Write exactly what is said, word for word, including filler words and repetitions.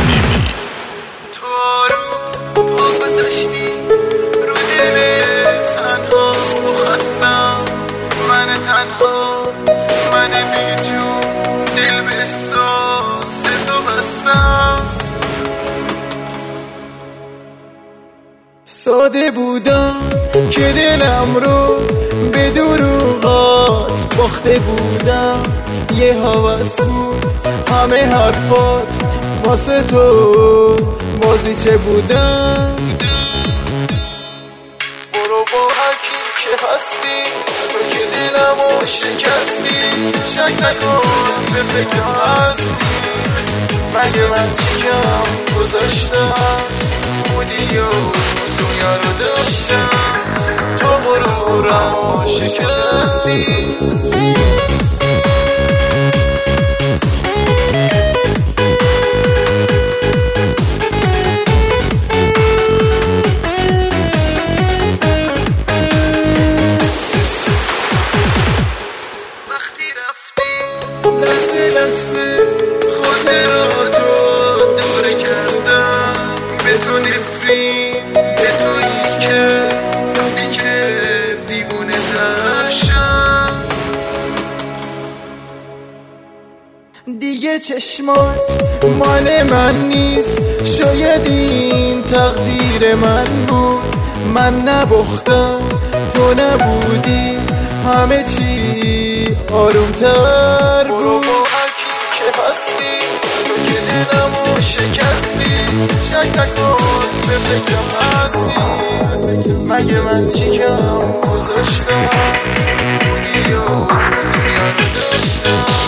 صمیمی. تو آروم پا گذاشتی رو دل تنها و خستم، من تنها، من بیجون دل به احساس تو بستم. ساده بودم که دلم رو به دروغات باخته بودم، یه هوس بود همه حرفات واسه تو بازیچه بودم. برو با هر کی که هستی، تو که دلمو شکستی، شک نکن به فکر هستی. مگه من چیم گذاشتم بودی و دنیا رو داشتم، تو غرورمو شکستی. وقتی رفتی لحظه لحظه خاطراتو دوره کردم، به تو نفرین، به تویی که گفتی که دیوونه ترشم. دیگه چشمات مال من نیست، شاید این تقدیر من بود. من نباختم تو نبودی، همه چی آرومتر بود. برو با هر کی که هستی، تو که دلمو شکستی، شک نکن به فکرم هستی. مگه من چیکم گذاشتم بودی و دنیا رو داشتم.